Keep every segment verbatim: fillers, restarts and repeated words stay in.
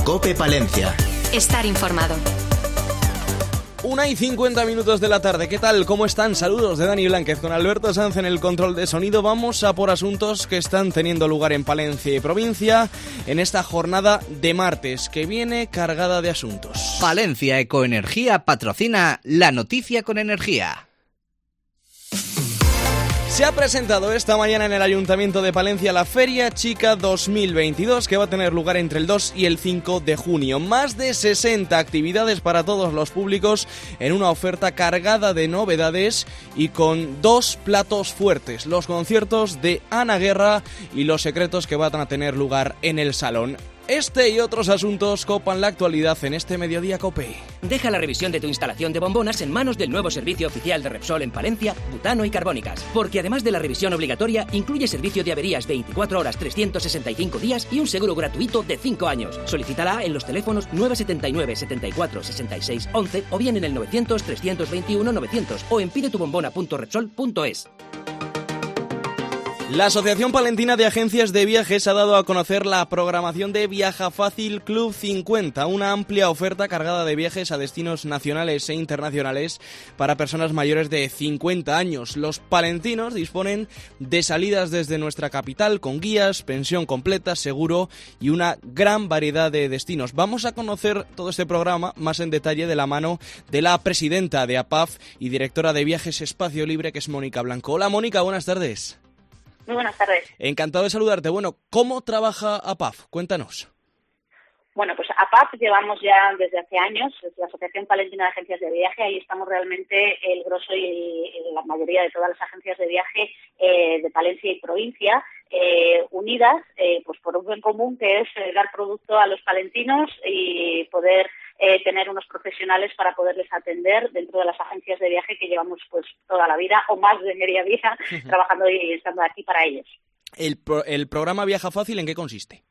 COPE Palencia. Estar informado. Una y cincuenta minutos de la tarde. ¿Qué tal? ¿Cómo están? Saludos de Dani Blánquez con Alberto Sanz en el control de sonido. Vamos a por asuntos que están teniendo lugar en Palencia y provincia en esta jornada de martes, que viene cargada de asuntos. Palencia Ecoenergía patrocina La Noticia con Energía. Se ha presentado esta mañana en el Ayuntamiento de Palencia la Feria Chica dos mil veintidós, que va a tener lugar entre el dos y el cinco de junio. Más de sesenta actividades para todos los públicos en una oferta cargada de novedades y con dos platos fuertes: los conciertos de Ana Guerra y Los Secretos, que van a tener lugar en el Salón. Este y otros asuntos copan la actualidad en este Mediodía COPE. Deja la revisión de tu instalación de bombonas en manos del nuevo servicio oficial de Repsol en Palencia, Butano y Carbónicas. Porque además de la revisión obligatoria, incluye servicio de averías veinticuatro horas, trescientos sesenta y cinco días y un seguro gratuito de cinco años. Solicítala en los teléfonos nueve setenta y nueve, setenta y cuatro, sesenta y seis, once o bien en el novecientos, trescientos veintiuno, novecientos o en pidetubombona punto repsol punto es. La Asociación Palentina de Agencias de Viajes ha dado a conocer la programación de Viaja Fácil Club cincuenta, una amplia oferta cargada de viajes a destinos nacionales e internacionales para personas mayores de cincuenta años. Los palentinos disponen de salidas desde nuestra capital con guías, pensión completa, seguro y una gran variedad de destinos. Vamos a conocer todo este programa más en detalle de la mano de la presidenta de A P A F y directora de Viajes Espacio Libre, que es Mónica Blanco. Hola Mónica, buenas tardes. Muy buenas tardes. Encantado de saludarte. Bueno, ¿cómo trabaja A P A F? Cuéntanos. Bueno, pues A P A F llevamos ya desde hace años, es la Asociación Palentina de Agencias de Viaje, ahí estamos realmente el grosso y el, la mayoría de todas las agencias de viaje eh, de Palencia y provincia, eh, unidas eh, pues por un bien común, que es eh, dar producto a los palentinos y poder eh, tener unos profesionales para poderles atender dentro de las agencias de viaje que llevamos pues toda la vida o más de media vida trabajando y estando aquí para ellos. El, pro, el programa Viaja Fácil, ¿en qué consiste?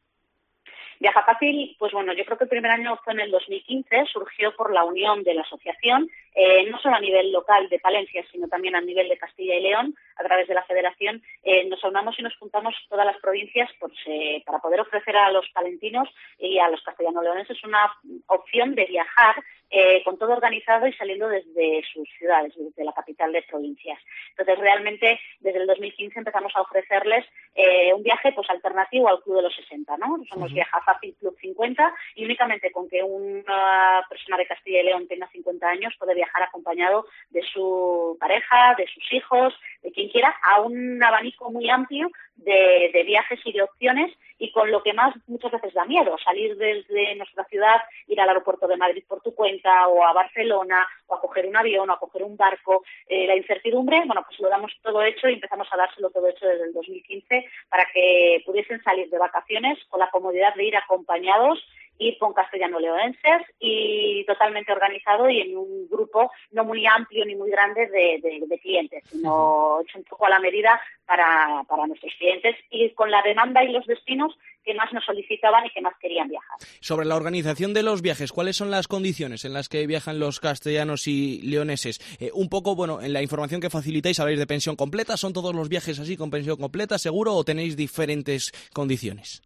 Viaja Fácil, pues bueno, yo creo que el primer año fue en el dos mil quince, surgió por la unión de la asociación, eh, no solo a nivel local de Palencia, sino también a nivel de Castilla y León, a través de la federación. Eh, nos aunamos y nos juntamos todas las provincias pues, eh, para poder ofrecer a los palentinos y a los castellano-leoneses una opción de viajar eh, con todo organizado y saliendo desde sus ciudades, desde la capital de provincias. Entonces, realmente, desde el dos mil quince empezamos a ofrecerles eh, un viaje pues alternativo al Club de los sesenta, ¿no? Somos uh-huh. Viaja Fácil Club cincuenta y únicamente con que una persona de Castilla y León tenga cincuenta años puede viajar acompañado de su pareja, de sus hijos, de quien quiera, a un abanico muy amplio de, de viajes y de opciones, y con lo que más muchas veces da miedo, salir desde nuestra ciudad, ir al aeropuerto de Madrid por tu cuenta, o a Barcelona, o a coger un avión, o a coger un barco, eh, la incertidumbre, bueno, pues lo damos todo hecho y empezamos a dárselo todo hecho desde el dos mil quince para que pudiesen salir de vacaciones con la comodidad de ir acompañados, ir con castellano-leonenses y totalmente organizado y en un grupo no muy amplio ni muy grande de, de, de clientes, sino hecho un poco a la medida para, para nuestros clientes y con la demanda y los destinos que más nos solicitaban y que más querían viajar. Sobre la organización de los viajes, ¿cuáles son las condiciones en las que viajan los castellanos y leoneses? Eh, un poco, bueno, en la información que facilitáis habláis de pensión completa. ¿Son todos los viajes así con pensión completa, seguro, o tenéis diferentes condiciones?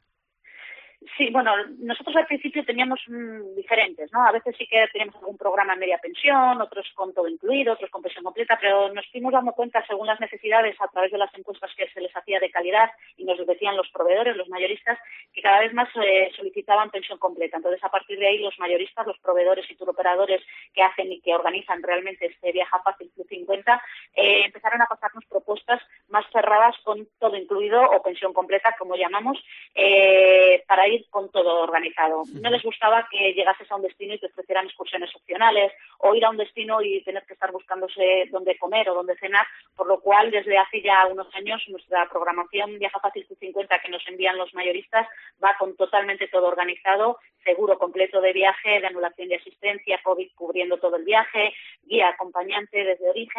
Sí, bueno, nosotros al principio teníamos mmm, diferentes, ¿no? A veces sí que teníamos algún programa en media pensión, otros con todo incluido, otros con pensión completa, pero nos fuimos dando cuenta según las necesidades a través de las encuestas que se les hacía de calidad y nos decían los proveedores, los mayoristas, que cada vez más eh, solicitaban pensión completa. Entonces, a partir de ahí, los mayoristas, los proveedores y turoperadores que hacen y que organizan realmente este Viaja Fácil Club cincuenta, eh, empezaron a pasarnos propuestas más cerradas con todo incluido o pensión completa, como llamamos, eh, para ir con todo organizado. No les gustaba que llegases a un destino y te ofrecieran excursiones opcionales o ir a un destino y tener que estar buscándose dónde comer o dónde cenar, por lo cual desde hace ya unos años nuestra programación Viaja Fácil Q cincuenta que nos envían los mayoristas va con totalmente todo organizado, seguro completo de viaje, de anulación de asistencia, COVID cubriendo todo el viaje, guía acompañante desde origen,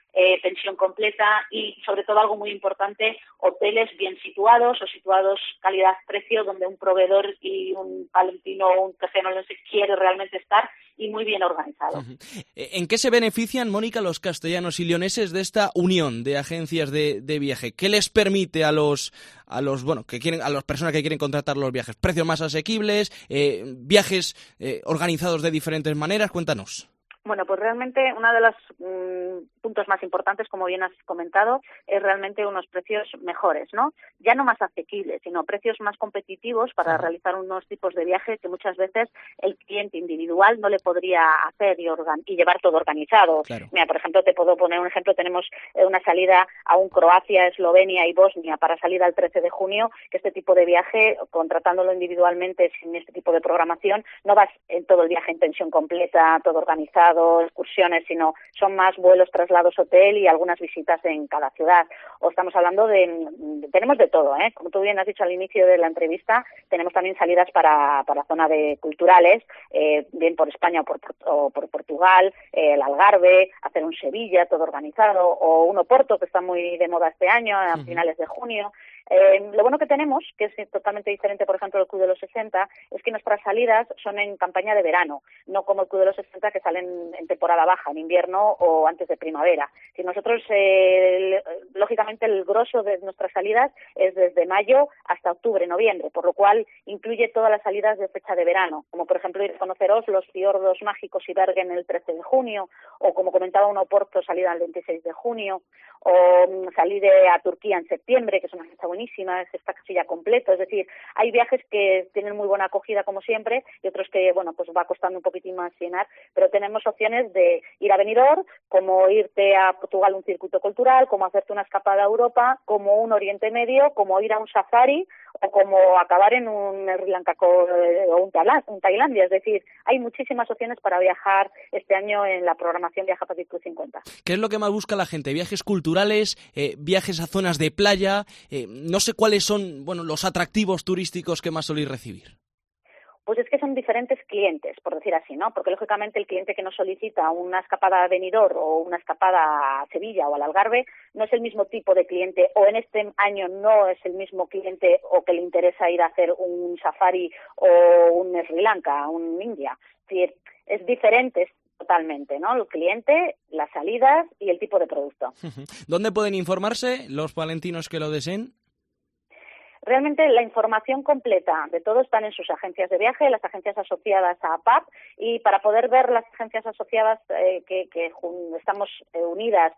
eh, pensión completa y, sobre todo, algo muy importante, hoteles bien situados o situados calidad-precio, donde un proveedor y un palentino o un tejenolese quiere realmente estar y muy bien organizado. Uh-huh. ¿En qué se benefician, Mónica, los castellanos y leoneses de esta unión de agencias de, de viaje? ¿Qué les permite a los a los bueno que quieren a las personas que quieren contratar los viajes? ¿Precios más asequibles? Eh, ¿Viajes eh, organizados de diferentes maneras? Cuéntanos. Bueno, pues realmente uno de los mmm, puntos más importantes, como bien has comentado, es realmente unos precios mejores, ¿no? Ya no más asequibles, sino precios más competitivos para sí. realizar unos tipos de viajes que muchas veces el cliente individual no le podría hacer y, organ- y llevar todo organizado. Claro. Mira, por ejemplo, te puedo poner un ejemplo. Tenemos una salida a un Croacia, Eslovenia y Bosnia para salir al trece de junio, que este tipo de viaje, contratándolo individualmente sin este tipo de programación, no vas en todo el viaje en pensión completa, todo organizado, excursiones, sino son más vuelos, traslados, hotel y algunas visitas en cada ciudad. O estamos hablando de, de tenemos de todo, ¿eh? Como tú bien has dicho al inicio de la entrevista, tenemos también salidas para para zona de culturales, eh, bien por España o por, o por Portugal, eh, el Algarve, hacer un Sevilla, todo organizado, o un Oporto, que está muy de moda este año, a uh-huh. finales de junio. Eh, lo bueno que tenemos, que es totalmente diferente, por ejemplo, del Club de los sesenta, es que nuestras salidas son en campaña de verano, no como el Club de los sesenta, que salen en temporada baja, en invierno o antes de primavera. Si nosotros, eh, lógicamente, el grosso de nuestras salidas es desde mayo hasta octubre, noviembre, por lo cual incluye todas las salidas de fecha de verano, como por ejemplo ir a conocer Oslo, los fiordos mágicos y Bergen el trece de junio, o como comentaba, un Oporto, salida el veintiséis de junio, o um, salir a Turquía en septiembre, que es una fecha buenísima, es esta casilla completo. Es decir, hay viajes que tienen muy buena acogida como siempre y otros que, bueno, pues va costando un poquitín más llenar, pero tenemos opciones de ir a Benidorm, como irte a Portugal, un circuito cultural, como hacerte una escapada a Europa, como un Oriente Medio, como ir a un safari o como acabar en un Sri Lanka o un, Tala, un Tailandia. Es decir, hay muchísimas opciones para viajar este año en la programación Viaja Fácil Club cincuenta. ¿Qué es lo que más busca la gente? ¿Viajes culturales, eh, viajes a zonas de playa? Eh, no sé cuáles son, bueno, los atractivos turísticos que más soléis recibir. Pues es que son diferentes clientes, por decir así, ¿no? Porque lógicamente el cliente que nos solicita una escapada a Benidorm o una escapada a Sevilla o al Algarve no es el mismo tipo de cliente, o en este año no es el mismo cliente o que le interesa ir a hacer un safari o un Sri Lanka, un India. Es decir, es diferente totalmente, ¿no? El cliente, las salidas y el tipo de producto. ¿Dónde pueden informarse los palentinos que lo deseen? Realmente la información completa de todo están en sus agencias de viaje, las agencias asociadas a A P A P, y para poder ver las agencias asociadas eh, que, que jun- estamos eh, unidas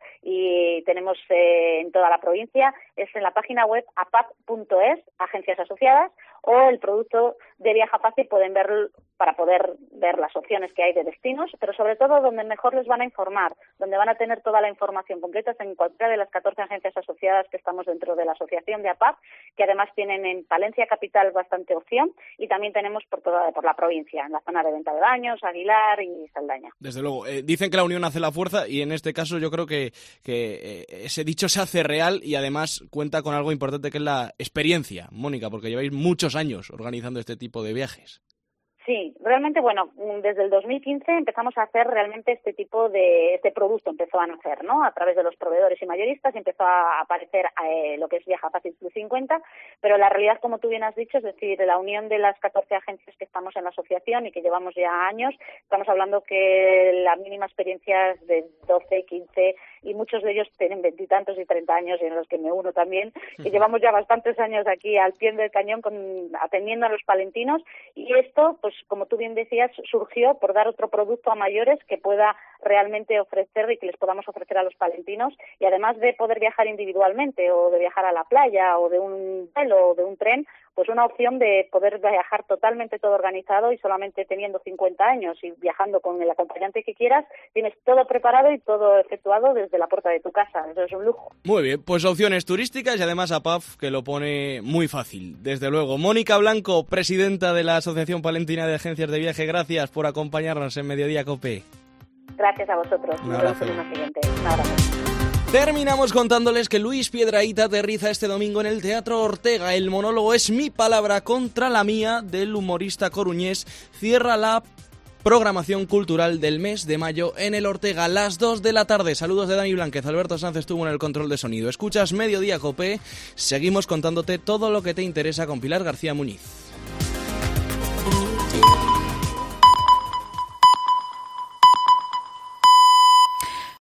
y tenemos eh, en toda la provincia, es en la página web apap punto es, agencias asociadas, o el producto de Viaja Fácil pueden ver para poder ver las opciones que hay de destinos, pero sobre todo donde mejor les van a informar, donde van a tener toda la información completa es en cualquiera de las catorce agencias asociadas que estamos dentro de la asociación de A P A P, que además tienen en Palencia capital bastante opción, y también tenemos por toda por la provincia, en la zona de Venta de Baños, Aguilar y Saldaña. Desde luego, eh, dicen que la unión hace la fuerza, y en este caso yo creo que, que eh, ese dicho se hace real, y además cuenta con algo importante que es la experiencia, Mónica, porque lleváis muchos años organizando este tipo de viajes. Sí, realmente, bueno, desde el dos mil quince empezamos a hacer realmente este tipo de, este producto empezó a nacer, ¿no? A través de los proveedores y mayoristas empezó a aparecer eh, lo que es Viaja Fácil Club cincuenta, pero la realidad, como tú bien has dicho, es decir, la unión de las catorce agencias que estamos en la asociación y que llevamos ya años, estamos hablando que la mínima experiencia es de doce, quince, y muchos de ellos tienen veintitantos y treinta años, y en los que me uno también, y uh-huh. llevamos ya bastantes años aquí al pie del cañón con, atendiendo a los palentinos, y esto, pues como tú bien decías, surgió por dar otro producto a mayores que pueda realmente ofrecer y que les podamos ofrecer a los palentinos, y además de poder viajar individualmente o de viajar a la playa o de un vuelo o de un tren, pues una opción de poder viajar totalmente todo organizado y solamente teniendo cincuenta años y viajando con el acompañante que quieras, tienes todo preparado y todo efectuado desde la puerta de tu casa. Eso es un lujo. Muy bien, pues opciones turísticas y además A P A F, que lo pone muy fácil, desde luego. Mónica Blanco, presidenta de la Asociación Palentina de Agencias de Viaje, gracias por acompañarnos en Mediodía COPE. Gracias a vosotros. Un abrazo. Nos vemos en la siguiente. Un abrazo. Terminamos contándoles que Luis Piedrahita aterriza este domingo en el Teatro Ortega. El monólogo Es mi palabra contra la mía, del humorista coruñés, cierra la programación cultural del mes de mayo en el Ortega, las dos de la tarde. Saludos de Dani Blánquez, Alberto Sanz estuvo en el control de sonido. Escuchas Mediodía Cope, seguimos contándote todo lo que te interesa con Pilar García Muñiz.